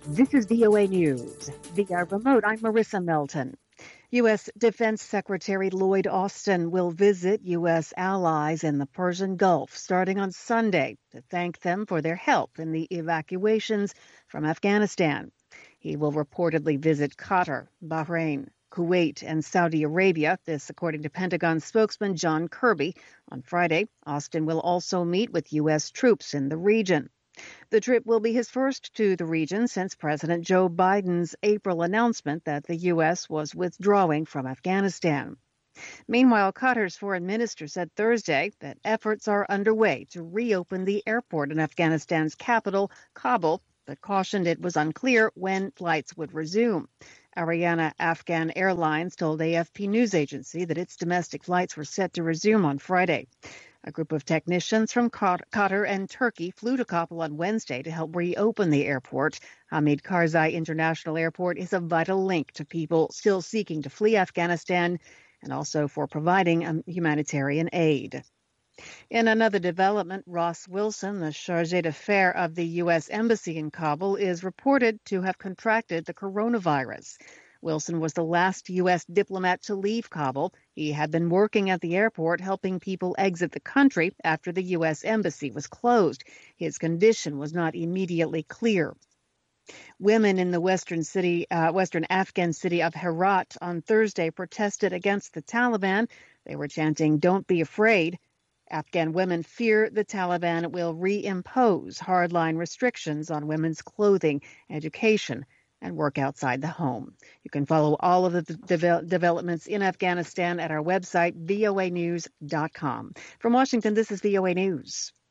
This is VOA News. Via remote, I'm Marissa Melton. U.S. Defense Secretary Lloyd Austin will visit U.S. allies in the Persian Gulf starting on Sunday to thank them for their help in the evacuations from Afghanistan. He will reportedly visit Qatar, Bahrain, Kuwait, and Saudi Arabia, this according to Pentagon spokesman John Kirby. On Friday, Austin will also meet with U.S. troops in the region. The trip will be his first to the region since President Joe Biden's April announcement that the U.S. was withdrawing from Afghanistan. Meanwhile, Qatar's foreign minister said Thursday that efforts are underway to reopen the airport in Afghanistan's capital, Kabul, but cautioned it was unclear when flights would resume. Ariana Afghan Airlines told AFP news agency that its domestic flights were set to resume on Friday. A group of technicians from Qatar and Turkey flew to Kabul on Wednesday to help reopen the airport. Hamid Karzai International Airport is a vital link to people still seeking to flee Afghanistan and also for providing humanitarian aid. In another development, Ross Wilson, the chargé d'affaires of the U.S. Embassy in Kabul, is reported to have contracted the coronavirus. Wilson was the last U.S. diplomat to leave Kabul. He had been working at the airport helping people exit the country after the U.S. Embassy was closed. His condition was not immediately clear. Women in the western Afghan city of Herat on Thursday protested against the Taliban. They were chanting, "Don't be afraid." Afghan women fear the Taliban will reimpose hardline restrictions on women's clothing, education, and work outside the home. You can follow all of the developments in Afghanistan at our website, voanews.com. From Washington, this is VOA News.